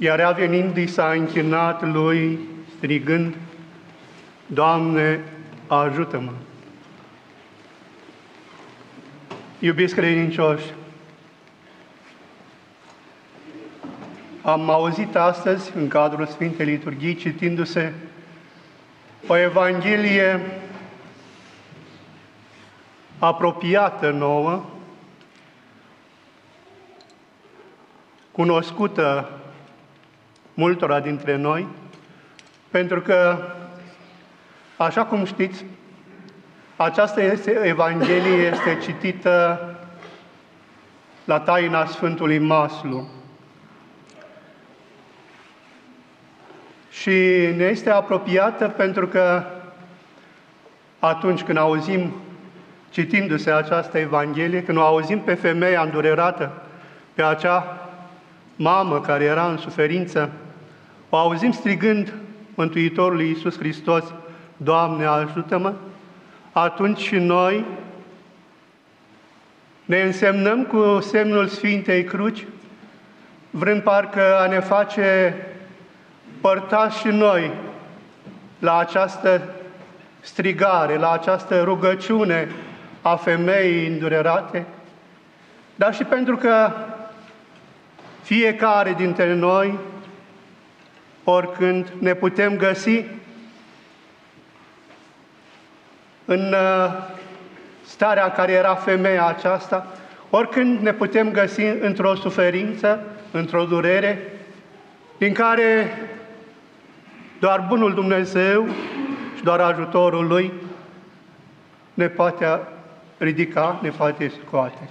Iar ea venind i s-a închinat lui, strigând, Doamne, ajută-mă! Iubiți credincioși, am auzit astăzi, în cadrul Sfintei Liturghii, citindu-se o Evanghelie apropiată nouă, cunoscută multora dintre noi, pentru că, așa cum știți, această Evanghelie este citită la taina Sfântului Maslu. Și ne este apropiată pentru că atunci când auzim, citindu-se această Evanghelie, când o auzim pe femeia îndurerată, pe acea mamă care era în suferință, o auzim strigând Mântuitorului Iisus Hristos, Doamne, ajută-mă, atunci și noi ne însemnăm cu semnul Sfintei Cruci, vrând parcă a ne face părtași și noi la această strigare, la această rugăciune a femeii îndurerate, dar și pentru că fiecare dintre noi, oricând ne putem găsi în starea în care era femeia aceasta, oricând ne putem găsi într-o suferință, într-o durere, din care doar bunul Dumnezeu și doar ajutorul Lui ne poate ridica, ne poate scoate.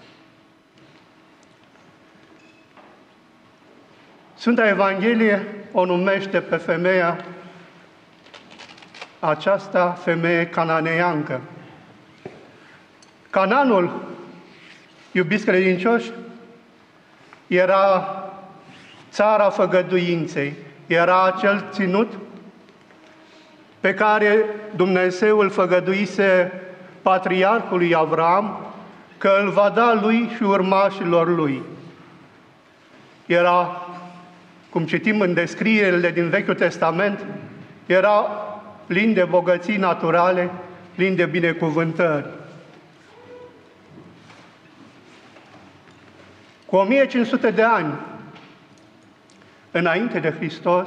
Sfânta Evanghelie o numește pe femeia aceasta femeie cananeancă. Canaanul, iubiți credincioși, era țara făgăduinței, era acel ținut pe care Dumnezeu îl făgăduise patriarhului Avram că îl va da lui și urmașilor lui. Era, cum citim în descrierile din Vechiul Testament, era plin de bogății naturale, plin de binecuvântări. Cu 1500 de ani înainte de Hristos,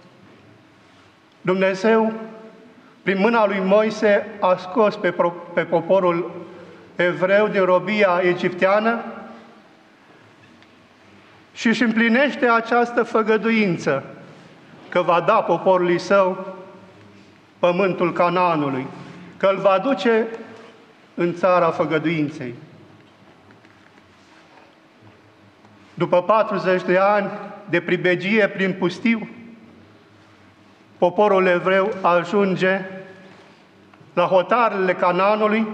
Dumnezeu, prin mâna lui Moise, a scos pe poporul evreu din robia egipteană și își împlinește această făgăduință că va da poporului său pământul Canaanului, că îl va duce în țara făgăduinței. După 40 de ani de pribegie prin pustiu, poporul evreu ajunge la hotarele Canaanului,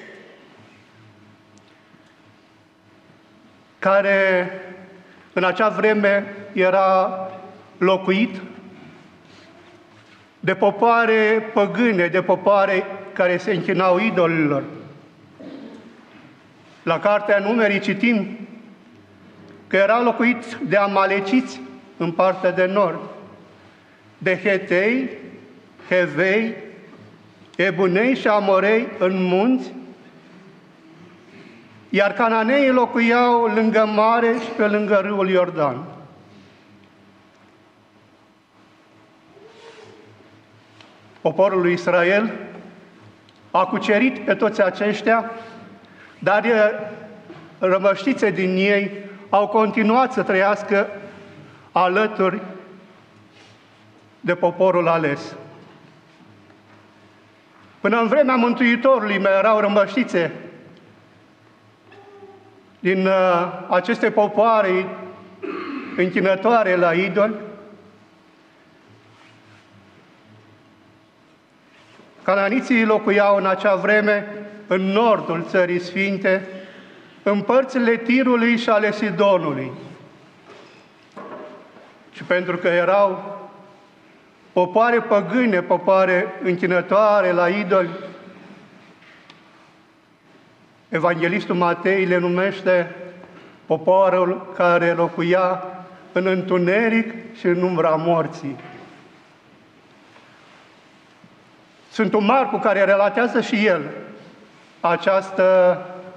care în acea vreme era locuit de popoare păgâne, de popoare care se închinau idolilor. La Cartea Numerii citim că era locuit de amaleciți în partea de nord, de hetei, hevei, ebunei și amorei în munți, iar cananeii locuiau lângă mare și pe lângă râul Iordan. Poporul lui Israel a cucerit pe toți aceștia, dar rămăștițe din ei au continuat să trăiască alături de poporul ales. Până în vremea Mântuitorului mai erau rămăștițe din aceste popoare închinătoare la idoli. Cananiții locuiau în acea vreme în nordul Țării Sfinte, în părțile Tirului și ale Sidonului. Și pentru că erau popoare păgâne, popoare închinătoare la idoli, Evanghelistul Matei le numește poporul care locuia în întuneric și în umbra morții. Sfântul Marcu, care relatează și el această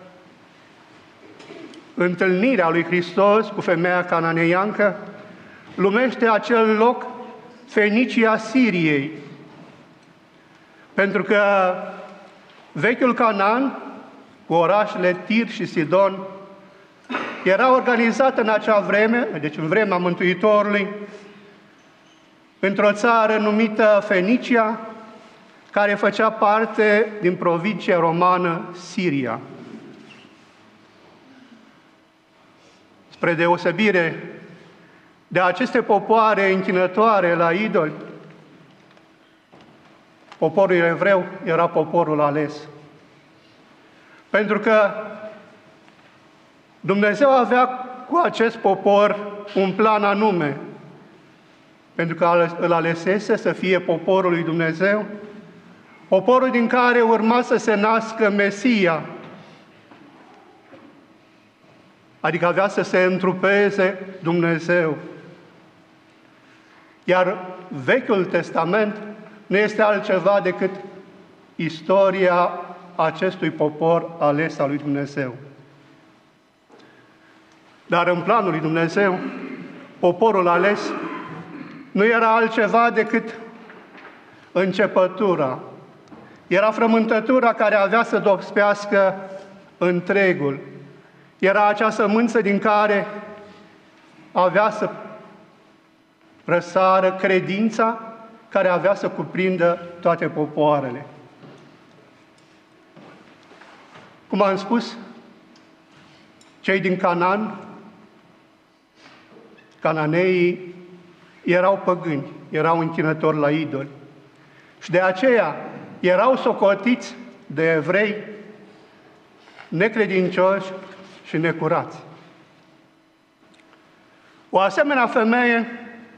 întâlnire a lui Hristos cu femeia cananeiancă, numește acel loc Fenicia Siriei, pentru că vechiul Canaan, cu orașele Tir și Sidon, era organizat în acea vreme, deci în vremea Mântuitorului, într-o țară numită Fenicia, care făcea parte din provincia romană Siria. Spre deosebire de aceste popoare închinătoare la idoli, poporul evreu era poporul ales. Pentru că Dumnezeu avea cu acest popor un plan anume, pentru că îl alesese să fie poporul lui Dumnezeu, poporul din care urma să se nască Mesia, adică avea să se întrupeze Dumnezeu. Iar Vechiul Testament nu este altceva decât istoria acestui popor ales al lui Dumnezeu. Dar în planul lui Dumnezeu, poporul ales nu era altceva decât începătura. Era frământătura care avea să dospească întregul. Era acea sămânță din care avea să răsară credința care avea să cuprindă toate popoarele. Cum am spus, cei din Canaan, cananeii, erau păgâni, erau închinători la idoli. Și de aceea erau socotiți de evrei necredincioși și necurați. O asemenea femeie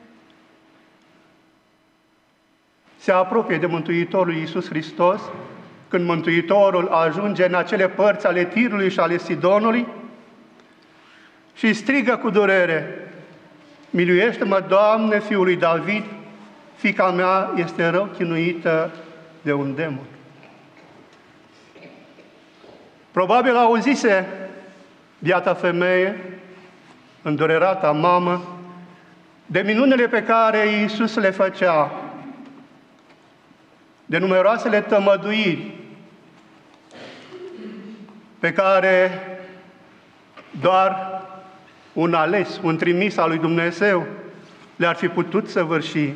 se apropie de Mântuitorul Iisus Hristos, când Mântuitorul ajunge în acele părți ale Tirului și ale Sidonului și strigă cu durere: „Miluiește-mă, Doamne, Fiul lui David, fiica mea este rău chinuită de un demon.” Probabil auzise biata femeie, îndurerata mamă, de minunile pe care Iisus le făcea, de numeroasele tămăduiri pe care doar un ales, un trimis al lui Dumnezeu le-ar fi putut săvârși.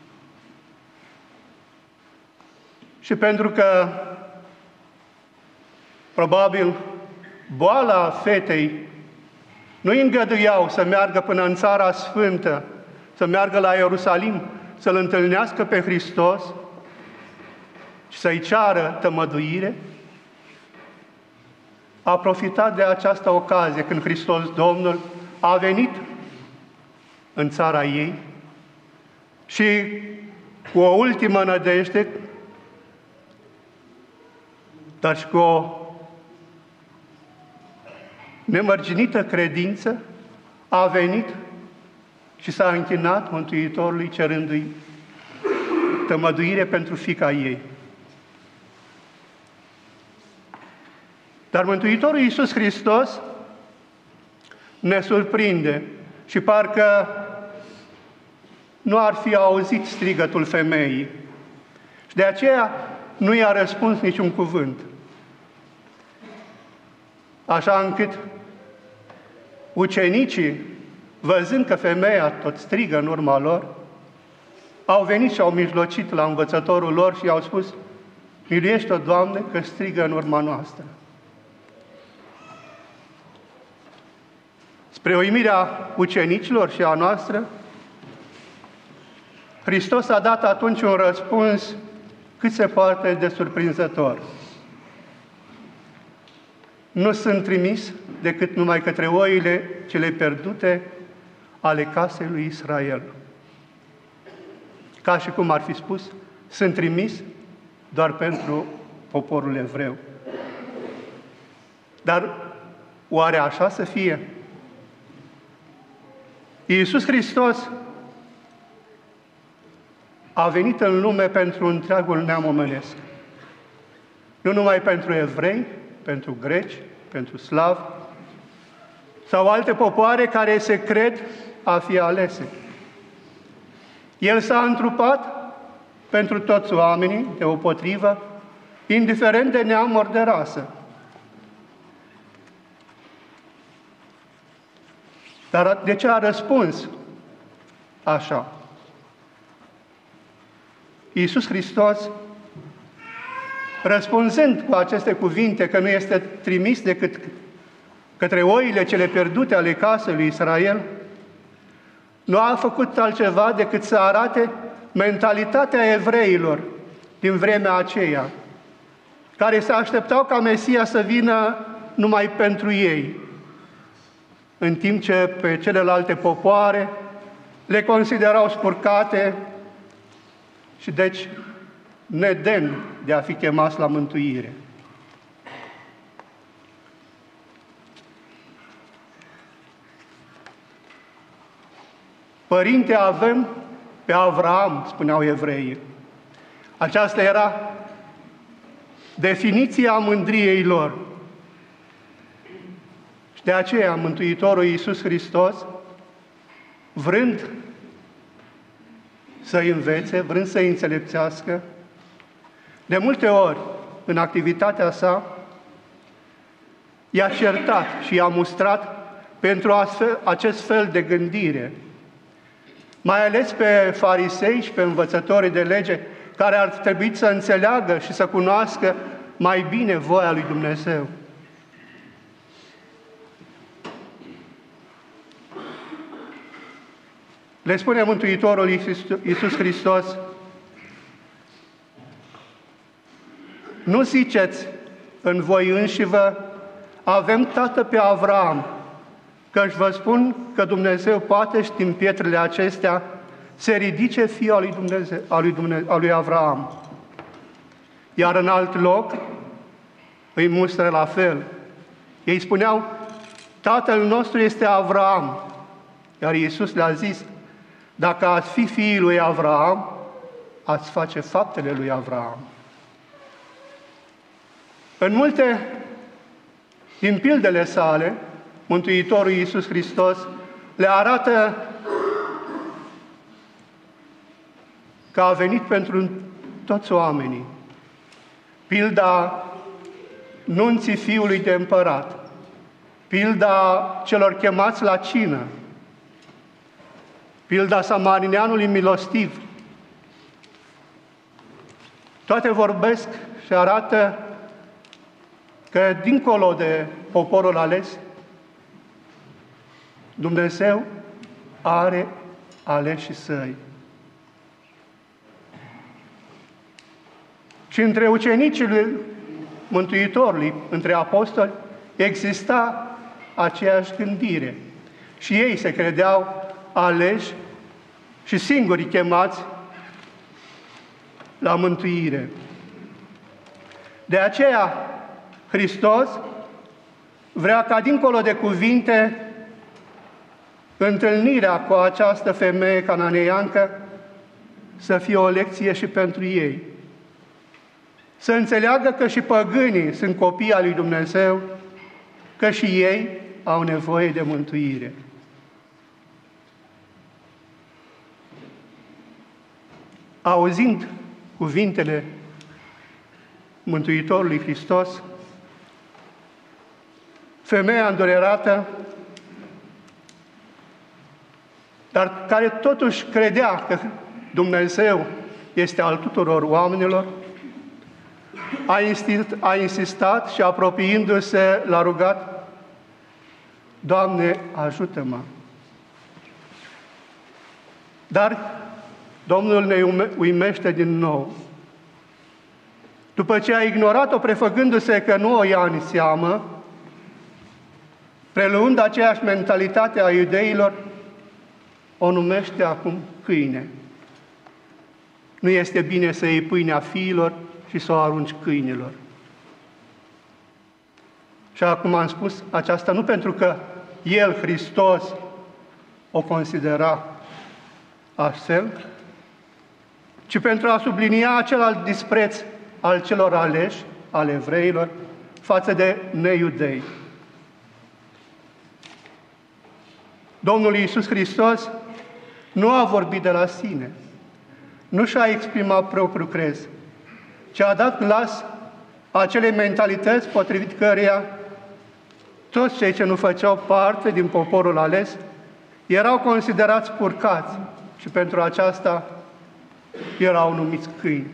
Și pentru că probabil boala fetei nu îi îngăduiau să meargă până în Țara Sfântă, să meargă la Ierusalim, să-L întâlnească pe Hristos și să-i ceară tămăduire, a profitat de această ocazie când Hristos Domnul a venit în țara ei și cu o ultimă nădejde, dar și cu o nemărginită credință, a venit și s-a închinat Mântuitorului cerându-i tămăduire pentru fiica ei. Dar Mântuitorul Iisus Hristos ne surprinde și parcă nu ar fi auzit strigătul femeii. Și de aceea nu i-a răspuns niciun cuvânt. Așa încât ucenicii, văzând că femeia tot strigă în urma lor, au venit și au mijlocit la învățătorul lor și i-au spus: „Miluiește-o, Doamne, că strigă în urma noastră.” Spre uimirea ucenicilor și a noastră, Hristos a dat atunci un răspuns cât se poate de surprinzător. „Nu sunt trimis decât numai către oile cele pierdute ale casei lui Israel.” Ca și cum ar fi spus: sunt trimis doar pentru poporul evreu. Dar oare așa să fie? Iisus Hristos a venit în lume pentru întregul neam omenesc. Nu numai pentru evrei, pentru greci, pentru slavi sau alte popoare care se cred a fi alese. El s-a întrupat pentru toți oamenii, deopotrivă, indiferent de neam ori de rasă. Dar de ce a răspuns așa? Iisus Hristos, răspunzând cu aceste cuvinte că nu este trimis decât către oile cele pierdute ale casei lui Israel, nu a făcut altceva decât să arate mentalitatea evreilor din vremea aceea, care se așteptau ca Mesia să vină numai pentru ei, în timp ce pe celelalte popoare le considerau spurcate și deci nedemni de a fi chemați la mântuire. Părinte avem pe Avraam, spuneau evreii. Aceasta era definiția mândriei lor. Și de aceea Mântuitorul Iisus Hristos, vrând să-i învețe, vrând să-i înțelepțească, de multe ori, în activitatea sa, i-a certat și i-a mustrat pentru acest fel de gândire, mai ales pe farisei și pe învățătorii de lege, care ar trebui să înțeleagă și să cunoască mai bine voia lui Dumnezeu. Le spune Mântuitorul Iisus Hristos: nu ziceți în voi înșivă, avem tată pe Avraam, căci vă spun că Dumnezeu poate și din pietrele acestea se ridice fiul al lui Dumnezeu, al lui Avraam. Iar în alt loc îi mustră la fel. Ei spuneau: tatăl nostru este Avraam. Iar Iisus le-a zis: dacă ați fi fiii lui Avraam, ați face faptele lui Avraam. În multe din pildele sale, Mântuitorul Iisus Hristos le arată că a venit pentru toți oamenii. Pilda nunții fiului de împărat, pilda celor chemați la cină, pilda samarineanului milostiv. Toate vorbesc și arată că dincolo de poporul ales, Dumnezeu are aleșii săi. Și între ucenicii Mântuitorului, între apostoli, exista aceeași gândire. Și ei se credeau aleși și singuri chemați la mântuire. De aceea, Hristos vrea ca dincolo de cuvinte, întâlnirea cu această femeie cananeiancă să fie o lecție și pentru ei. Să înțeleagă că și păgânii sunt copii al lui Dumnezeu, că și ei au nevoie de mântuire. Auzind cuvintele Mântuitorului Hristos, femeia îndurerată, dar care totuși credea că Dumnezeu este al tuturor oamenilor, a insistat și apropiindu-se l-a rugat: Doamne, ajută-mă! Dar Domnul ne uimește din nou. După ce a ignorat-o, prefăcându-se că nu o ia în seamă, preluând aceeași mentalitate a iudeilor, o numește acum câine. Nu este bine să iei pâinea fiilor și să o arunci câinilor. Și acum am spus aceasta nu pentru că El, Hristos, o considera astfel, ci pentru a sublinia acel dispreț al celor aleși, al evreilor, față de neiudei. Domnul Iisus Hristos nu a vorbit de la sine, nu și-a exprimat propriul crez, ci a dat glas acelei mentalități potrivit căreia toți cei ce nu făceau parte din poporul ales erau considerați purcați și pentru aceasta erau numiți câini.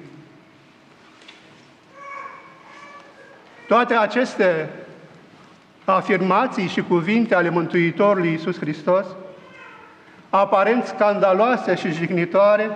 Toate aceste afirmații și cuvinte ale Mântuitorului Iisus Hristos, aparent scandaloase și jignitoare,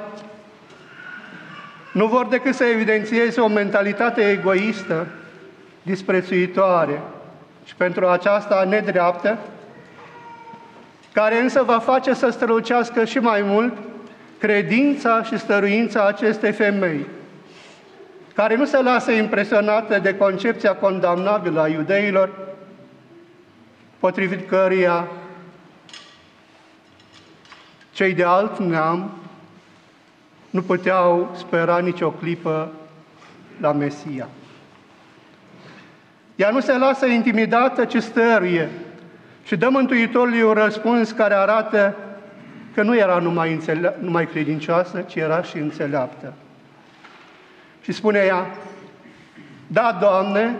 nu vor decât să evidențieze o mentalitate egoistă, disprețuitoare și pentru aceasta nedreaptă, care însă va face să strălucească și mai mult credința și stăruința acestei femei, care nu se lasă impresionată de concepția condamnabilă a iudeilor, potrivit căreia cei de alt neam nu puteau spera nicio clipă la Mesia. Ea nu se lasă intimidată, ci stăruie și dă Mântuitorului un răspuns care arată că nu era numai credincioasă, ci era și înțeleaptă. Și spune ea: da, Doamne,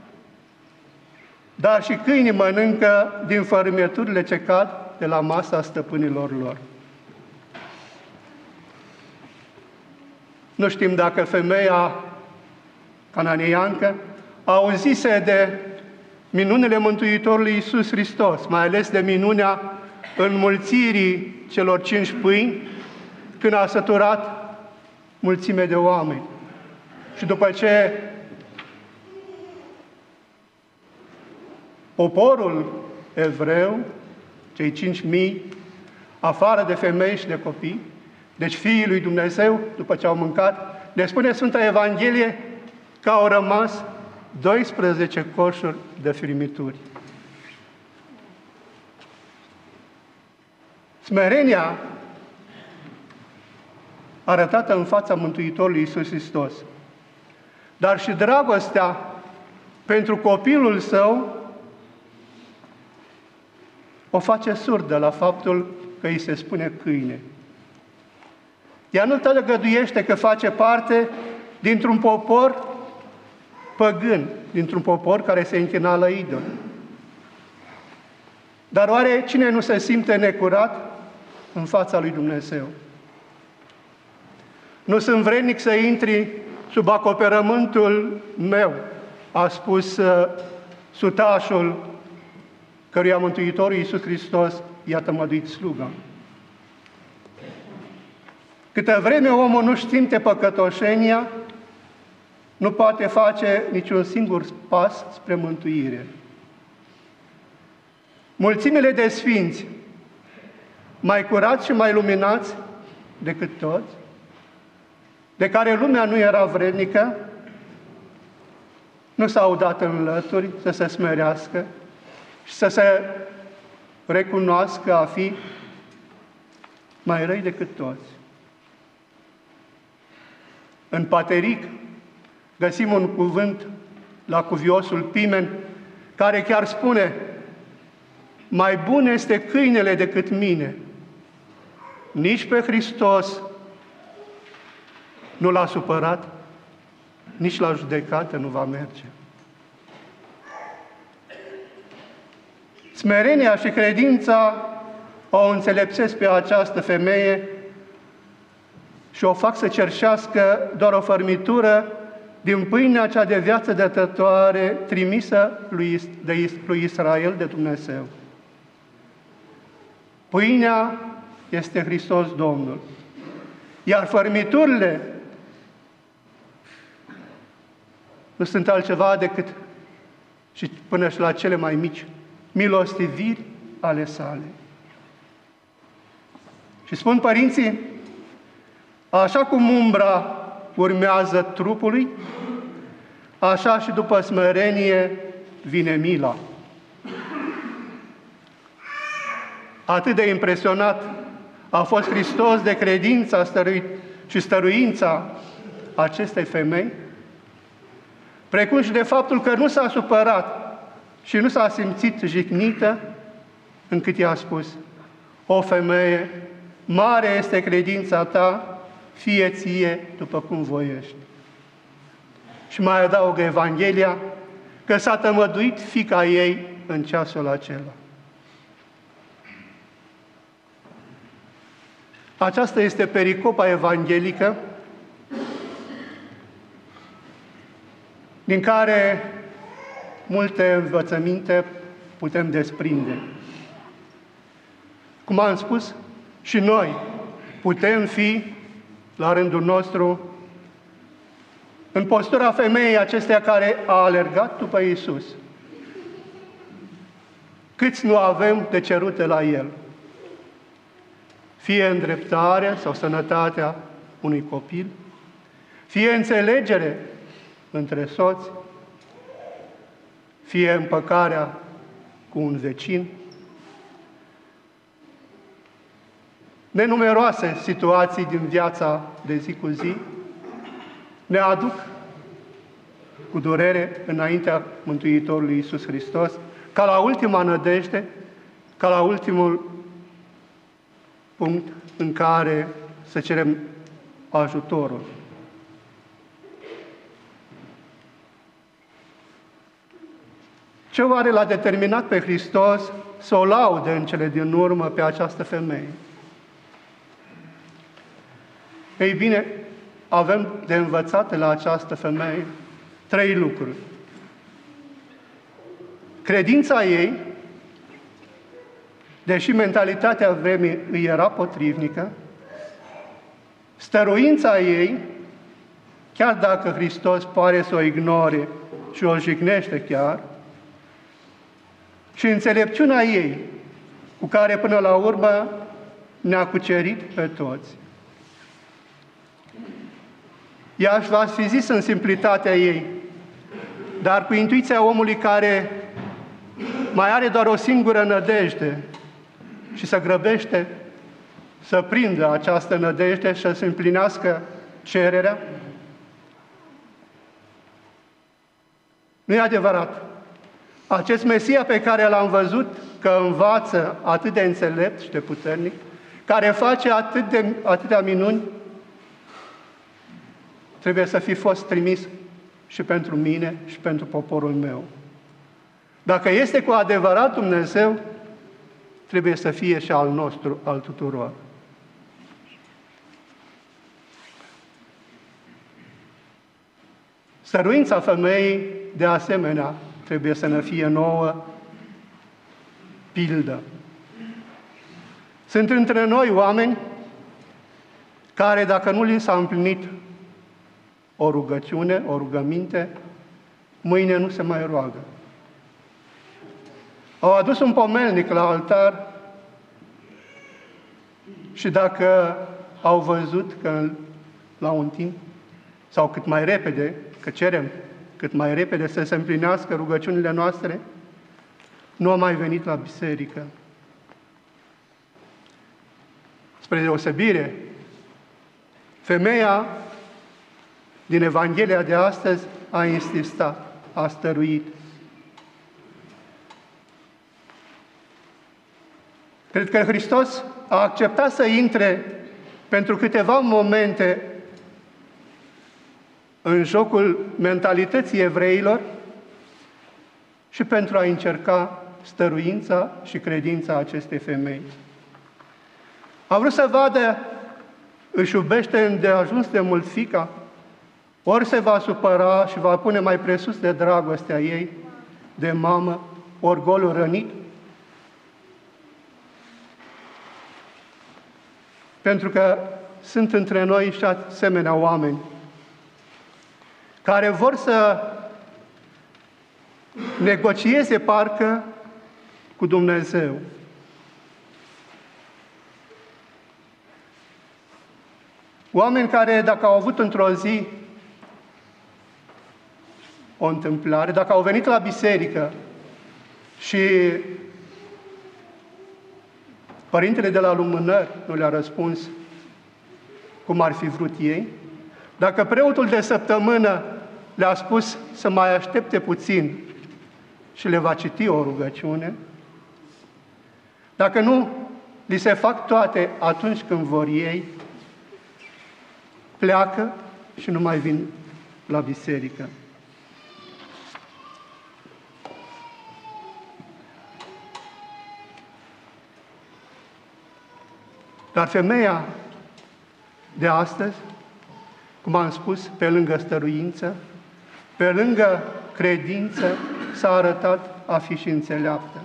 dar și câinii mănâncă din fărâmieturile ce cad de la masa stăpânilor lor. Nu știm dacă femeia cananeiancă auzise de minunile Mântuitorului Iisus Hristos, mai ales de minunea înmulțirii celor 5 pâini, când a săturat mulțime de oameni. Și după ce poporul evreu, cei 5.000, afară de femei și de copii, deci fiii lui Dumnezeu, după ce au mâncat, ne spune Sfânta Evanghelie că au rămas 12 coșuri de firmituri. Smerenia arătată în fața Mântuitorului Iisus Hristos, dar și dragostea pentru copilul său o face surdă la faptul că îi se spune câine. Ea nu tăgăduiește că face parte dintr-un popor păgân, dintr-un popor care se închina la idol. Dar oare cine nu se simte necurat în fața lui Dumnezeu? Nu sunt vrednic să intri sub acoperământul meu, a spus sutașul căruia Mântuitorul Iisus Hristos i-a tămăduit sluga. Câtă vreme omul nu simte păcătoșenia, nu poate face niciun singur pas spre mântuire. Mulțimile de sfinți, mai curați și mai luminați decât toți, de care lumea nu era vrednică, nu s-au dat în lături să se smerească și să se recunoască a fi mai răi decât toți. În Pateric găsim un cuvânt la cuviosul Pimen, care chiar spune: mai bun este câinele decât mine. Nici pe Hristos nu l-a supărat, nici la judecată nu va merge. Smerenia și credința o înțelepțesc pe această femeie și o fac să cerșească doar o fărmitură din pâinea cea de viață dătătoare trimisă lui Israel de Dumnezeu. Pâinea este Hristos Domnul, iar fărmiturile nu sunt altceva decât, și până și la cele mai mici, milostiviri ale sale. Și spun părinții, așa cum umbra urmează trupului, așa și după smerenie vine mila. Atât de impresionat a fost Hristos de credința și stăruința acestei femei, precum și de faptul că nu s-a supărat și nu s-a simțit jignită, încât i-a spus: o femeie, mare este credința ta, fie ție după cum voiești. Și mai adaugă Evanghelia că s-a tămăduit fiica ei în ceasul acela. Aceasta este pericopa evanghelică din care multe învățăminte putem desprinde. Cum am spus, și noi putem fi, la rândul nostru, în postura femeii acesteia care a alergat după Iisus. Câți nu avem de cerut de la El? Fie îndreptarea sau sănătatea unui copil, fie înțelegere între soți, fie împăcarea cu un vecin. Nenumeroase situații din viața de zi cu zi ne aduc cu durere înaintea Mântuitorului Iisus Hristos, ca la ultima nădejde, ca la ultimul punct în care să cerem ajutorul. Ce oare l-a determinat pe Hristos să o laude în cele din urmă pe această femeie? Ei bine, avem de învățat de la această femeie 3 lucruri. Credința ei, deși mentalitatea vremii îi era potrivnică, stăruința ei, chiar dacă Hristos pare să o ignore și o jignește chiar, și înțelepciunea ei, cu care până la urmă ne-a cucerit pe toți. Ea își va fi zis în simplitatea ei, dar cu intuiția omului care mai are doar o singură nădejde și se grăbește să prindă această nădejde și să împlinească cererea. Nu e adevărat. Acest Mesia pe care l-am văzut că învață atât de înțelept și de puternic, care face atâtea minuni, trebuie să fi fost trimis și pentru mine și pentru poporul meu. Dacă este cu adevărat Dumnezeu, trebuie să fie și al nostru, al tuturor. Stăruința femeii, de asemenea, trebuie să ne fie nouă pildă. Sunt între noi oameni care, dacă nu li s-a împlinit o rugăciune, o rugăminte, mâine nu se mai roagă. Au adus un pomelnic la altar și dacă au văzut că la un timp, sau cât mai repede, că cerem cât mai repede să se împlinească rugăciunile noastre, nu a mai venit la biserică. Spre deosebire, femeia din Evanghelia de astăzi a insistat, a stăruit. Cred că Hristos a acceptat să intre pentru câteva momente în jocul mentalității evreilor și pentru a încerca stăruința și credința acestei femei. A vrut să vadă, își iubește îndeajuns de mult fiica, ori se va supăra și va pune mai presus de dragostea ei, de mamă, orgolul rănit? Pentru că sunt între noi și asemenea oameni care vor să negocieze parcă cu Dumnezeu. Oameni care, dacă au avut într-o zi o întâmplare, dacă au venit la biserică și Părintele de la lumânări nu le-a răspuns cum ar fi vrut ei, dacă preotul de săptămână le-a spus să mai aștepte puțin și le va citi o rugăciune, dacă nu li se fac toate atunci când vor ei, pleacă și nu mai vin la biserică. Dar femeia de astăzi, cum am spus, pe lângă stăruință, pe lângă credință, s-a arătat a fi și înțeleaptă.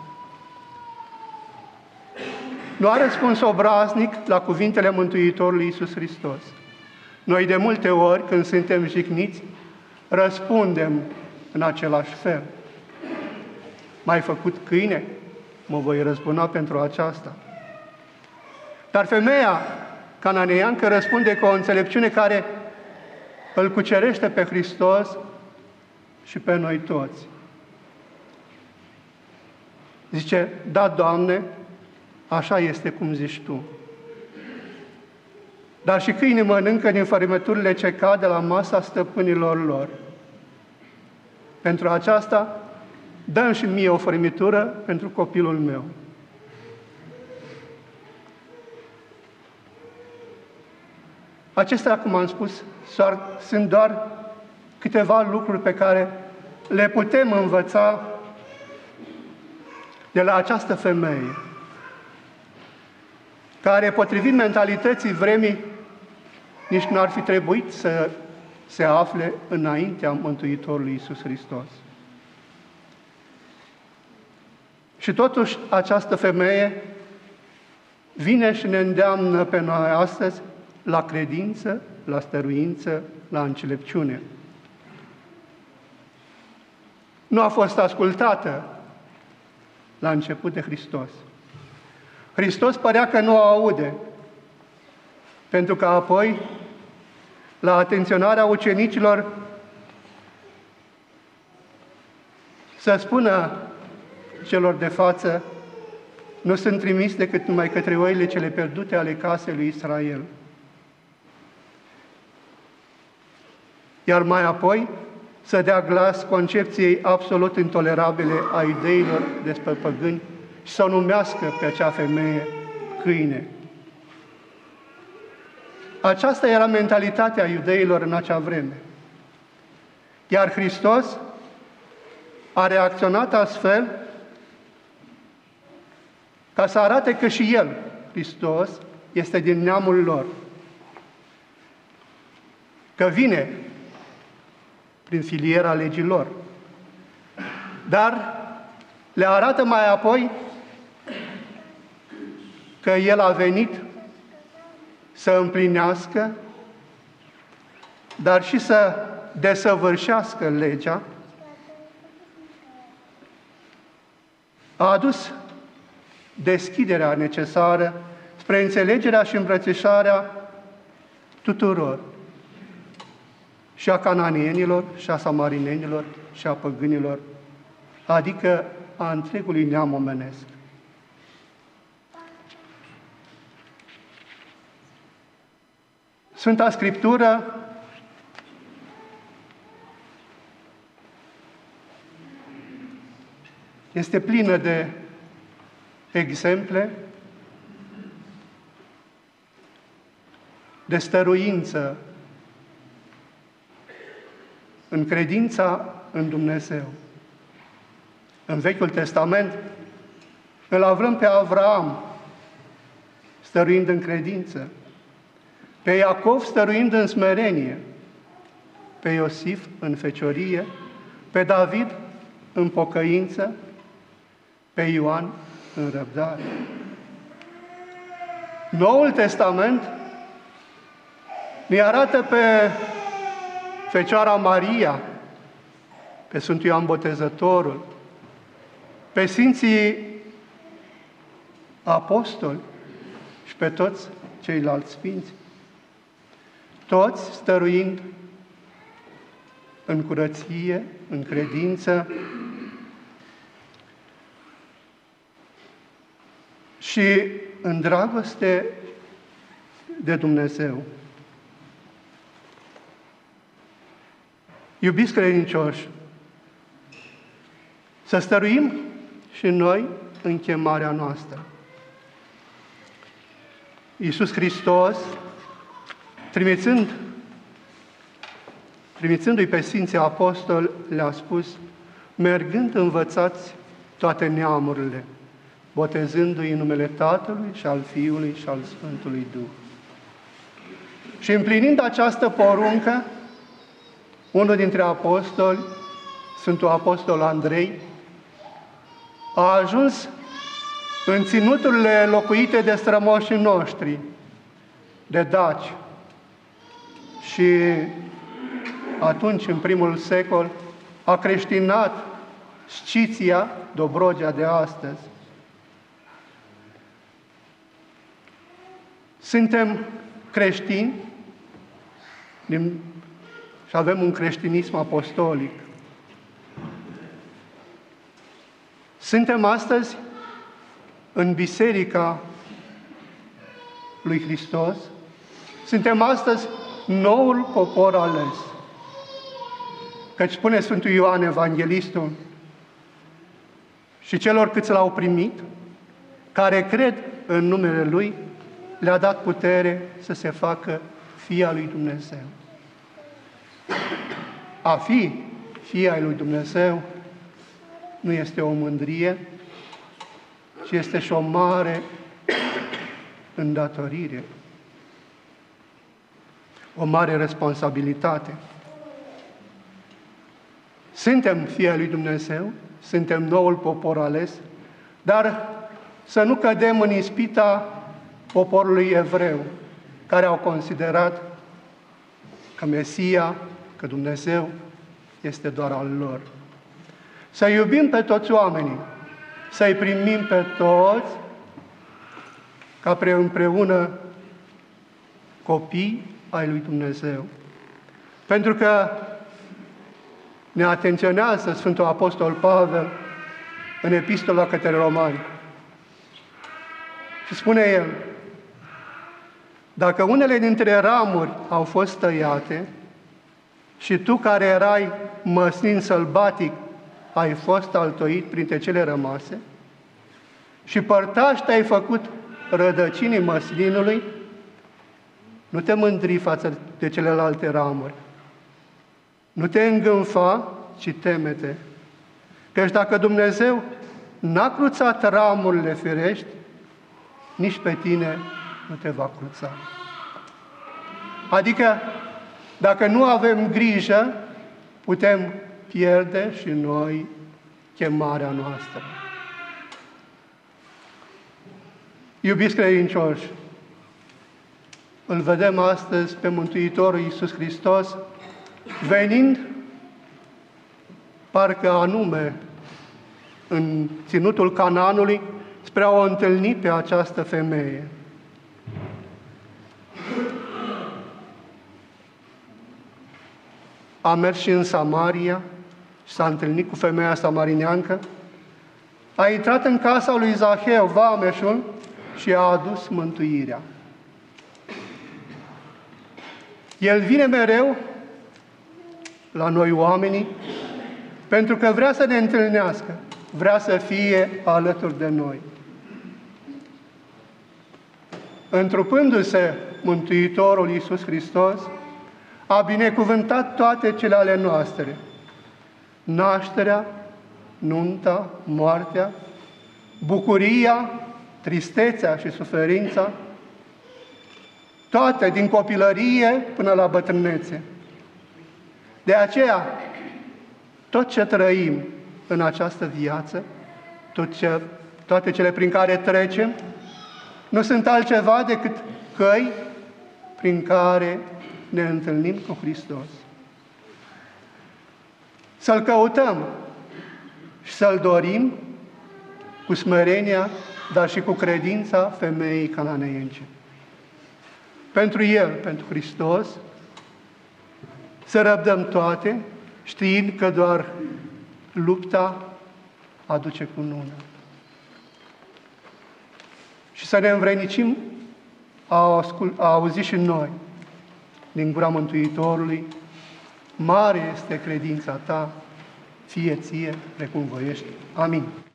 Nu a răspuns obraznic la cuvintele Mântuitorului Iisus Hristos. Noi de multe ori, când suntem jigniți, răspundem în același fel. M-ai făcut câine? Mă voi răzbuna pentru aceasta. Dar femeia cananeeancă răspunde cu o înțelepciune care îl cucerește pe Hristos și pe noi toți. Zice, da, Doamne, așa este cum zici Tu. Dar și câinii mănâncă din fărâmăturile ce cad de la masa stăpânilor lor. Pentru aceasta, dă-mi și mie o fărâmitură pentru copilul meu. Acestea, cum am spus, sunt doar câteva lucruri pe care le putem învăța de la această femeie, care, potrivit mentalității vremii, nici nu ar fi trebuit să se afle înaintea Mântuitorului Iisus Hristos. Și totuși această femeie vine și ne îndeamnă pe noi astăzi la credință, la stăruință, la înțelepciune. Nu a fost ascultată la început de Hristos. Hristos părea că nu o aude, pentru că apoi, la atenționarea ucenicilor, să spună celor de față, nu sunt trimis decât numai către oile cele pierdute ale casei lui Israel. Iar mai apoi să dea glas concepției absolut intolerabile a ideilor despre păgâni și să o numească pe acea femeie câine. Aceasta era mentalitatea iudeilor în acea vreme. Iar Hristos a reacționat astfel ca să arate că și El, Hristos, este din neamul lor. Că vine prin filiera legii lor. Dar le arată mai apoi că El a venit să împlinească, dar și să desăvârșească legea. A adus deschiderea necesară spre înțelegerea și îmbrățișarea tuturor, și a cananienilor, și a samarinenilor, și a păgânilor, adică a întregului neam omenesc. Sfânta Scriptură este plină de exemple de stăruință în credința în Dumnezeu. În Vechiul Testament îl avem pe Avraam stăruind în credință, pe Iacov stăruind în smerenie, pe Iosif în feciorie, pe David în pocăință, pe Ioan în răbdare. Noul Testament ne arată pe Fecioara Maria, pe Sfântul Ioan Botezătorul, pe Sfinții Apostoli și pe toți ceilalți Sfinți, toți stăruind în curăție, în credință și în dragoste de Dumnezeu. Iubiți credincioși, să stăruim și noi în chemarea noastră. Iisus Hristos, trimițându-i pe Sfinții Apostoli, le-a spus: mergând învățați toate neamurile, botezându-i în numele Tatălui și al Fiului și al Sfântului Duh. Și împlinind această poruncă, unul dintre apostoli, Sfântul Apostol Andrei, a ajuns în ținuturile locuite de strămoșii noștri, de daci. Și atunci, în primul secol, a creștinat Sciția, Dobrogea de astăzi. Suntem creștini și avem un creștinism apostolic. Suntem astăzi în Biserica lui Hristos. Suntem astăzi noul popor ales. Căci spune Sfântul Ioan Evanghelistul: și celor câți l-au primit, care cred în numele Lui, le-a dat putere să se facă fii al lui Dumnezeu. A fi fii ai lui Dumnezeu nu este o mândrie, ci este și o mare îndatorire, o mare responsabilitate. Suntem fii ai lui Dumnezeu, suntem noul popor ales, dar să nu cădem în ispita poporului evreu, care au considerat că Mesia, că Dumnezeu este doar al lor. Să iubim pe toți oamenii, să-i primim pe toți ca împreună copii ai lui Dumnezeu. Pentru că ne atenționează Sfântul Apostol Pavel în Epistola către Romani. Și spune el: dacă unele dintre ramuri au fost tăiate și tu, care erai măslin sălbatic, ai fost altoit printre cele rămase și părtaș te-ai făcut rădăcinii măslinului, nu te mândri față de celelalte ramuri. Nu te îngânfa, ci teme-te. Căci dacă Dumnezeu n-a cruțat ramurile firești, nici pe tine nu te va cruța. Adică, dacă nu avem grijă, putem pierde și noi chemarea noastră. Iubiți credincioși, îl vedem astăzi pe Mântuitorul Iisus Hristos venind, parcă anume, în ținutul Canaanului, spre a o întâlni pe această femeie. A mers și în Samaria și s-a întâlnit cu femeia samarineancă, a intrat în casa lui Zaheu, vameșul, și a adus mântuirea. El vine mereu la noi oamenii pentru că vrea să ne întâlnească, vrea să fie alături de noi. Întrupându-se Mântuitorul Iisus Hristos, a binecuvântat toate cele ale noastre: nașterea, nunta, moartea, bucuria, tristețea și suferința, toate din copilărie până la bătrânețe. De aceea, tot ce trăim în această viață, toate cele prin care trecem, nu sunt altceva decât căi prin care ne întâlnim cu Hristos. Să-L căutăm și să-L dorim cu smerenia, dar și cu credința femeii canaaneience. Pentru El, pentru Hristos, să răbdăm toate, știind că doar lupta aduce cunună. și să ne învrednicim a auzi și noi din gura Mântuitorului: mare este credința ta, fie ție precum voiești. Amin.